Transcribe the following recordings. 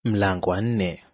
Mlango wa 4.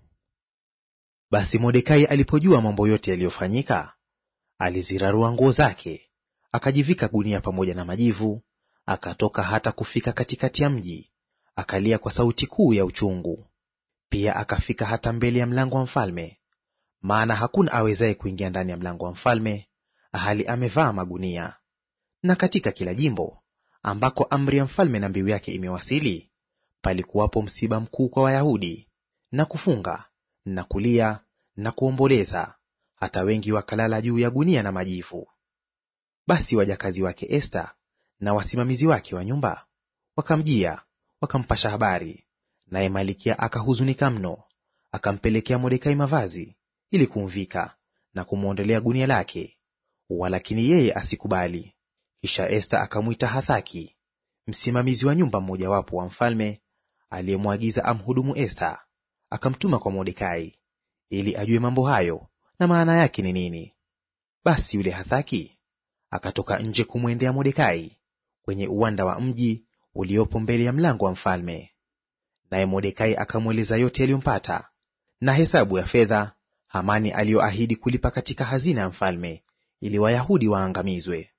Basi Mordekai alipojua mambo yote yaliyofanyika, alizirarua nguo zake, akajivika gunia pamoja na majivu, akatoka hata kufika katikati ya mji, akalia kwa sauti kuu ya uchungu. Pia akafika hata mbele ya mlango wa mfalme, maana hakuna awezaye kuingia ndani ya mlango wa mfalme hali amevaa magunia. Na katika kila jimbo ambako amri ya mfalme na mbiu yake imewasili, palikuwapo msiba mkuu kwa Wayahudi, na kufunga na kulia na kuomboleza, hata wengi wakalala juu ya gunia na majivu. Basi wajakazi wake Esta na wasimamizi wake wa nyumba wakamjia, wakampasha habari, naye Malkia akahuzunika mno, akampelekea Mordekai mavazi ili kumvika na kumwondolea gunia lake, walakini yeye asikubali. Kisha Esta akamwita Hathaki, msimamizi wa nyumba mmojawapo wa mfalme, aliyemwagiza amhudumu Esta, akamtuma kwa Mordekai ili ajue mambo hayo na maana yake ni nini. Basi yule Hathaki akatoka nje kumwendea Mordekai kwenye uwanda wa mji uliopo mbele ya mlango wa mfalme. Naye Mordekai akamweleza yote yaliyompata, na hesabu ya fedha Hamani aliyoahidi kulipa katika hazina ya mfalme, ili Wayahudi waangamizwe.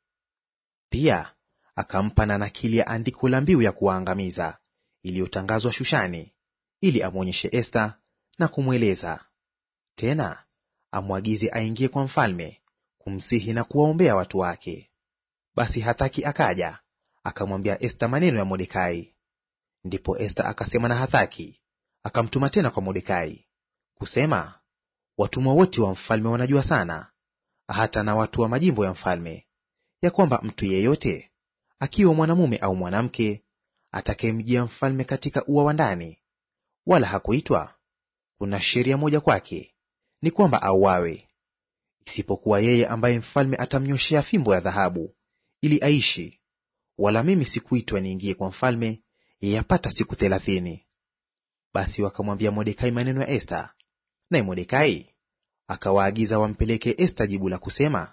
Pia akampa na nakili ya andiko la mbiu ya kuwaangamiza iliyotangazwa Shushani, ili amwonyeshe Esta na kumweleza. Tena amwagize aingie kwa mfalme kumsihi na kuwaombea watu wake. Basi Hathaki akaja akamwambia Esta maneno ya Mordekai. Ndipo Esta akasema na Hathaki, akamtuma tena kwa Mordekai kusema, watumwa wote wa mfalme wanajua sana, hata na watu wa majimbo ya mfalme, ya kwamba mtu yeyote akiwa mwanamume au mwanamke atakayemjia mfalme katika ua wa ndani, wala hakuitwa, kuna sheria moja kwake, ni kwamba auawe; isipokuwa yeye ambaye mfalme atamnyoshea fimbo ya dhahabu ili aishi. Wala mimi sikuitwa niingie kwa mfalme yapata siku 30. Basi wakamwambia Mordekai maneno ya Esta, naye Mordekai akawaagiza wampeleke Esta jibu la kusema,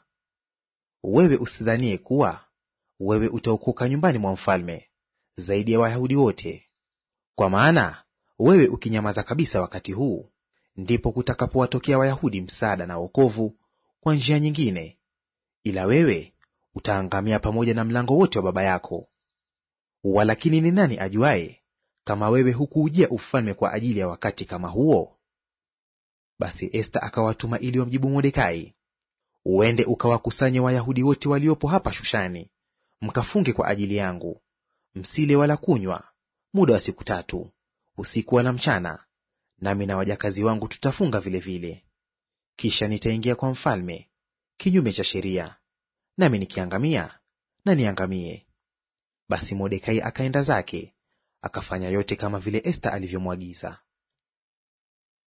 wewe usidhanie kuwa wewe utaokoka nyumbani mwa mfalme zaidi ya Wayahudi wote, kwa maana wewe ukinyamaza kabisa wakati huu, ndipo kutakapowatokea Wayahudi msaada na wokovu kwa njia nyingine, ila wewe utaangamia pamoja na mlango wote wa baba yako. Walakini ni nani ajuaye kama wewe hukuujia ufalme kwa ajili ya wakati kama huo? Basi Esta akawatuma ili wamjibu Mordekai, uende ukawakusanye Wayahudi wote waliopo hapa Shushani, mkafunge kwa ajili yangu, msile wala kunywa muda wa siku 3, usiku wala mchana, nami na wajakazi wangu tutafunga vilevile. Kisha nitaingia kwa mfalme kinyume cha sheria, nami nikiangamia na niangamie. Basi Mordekai akaenda zake akafanya yote kama vile Esta alivyomwagiza.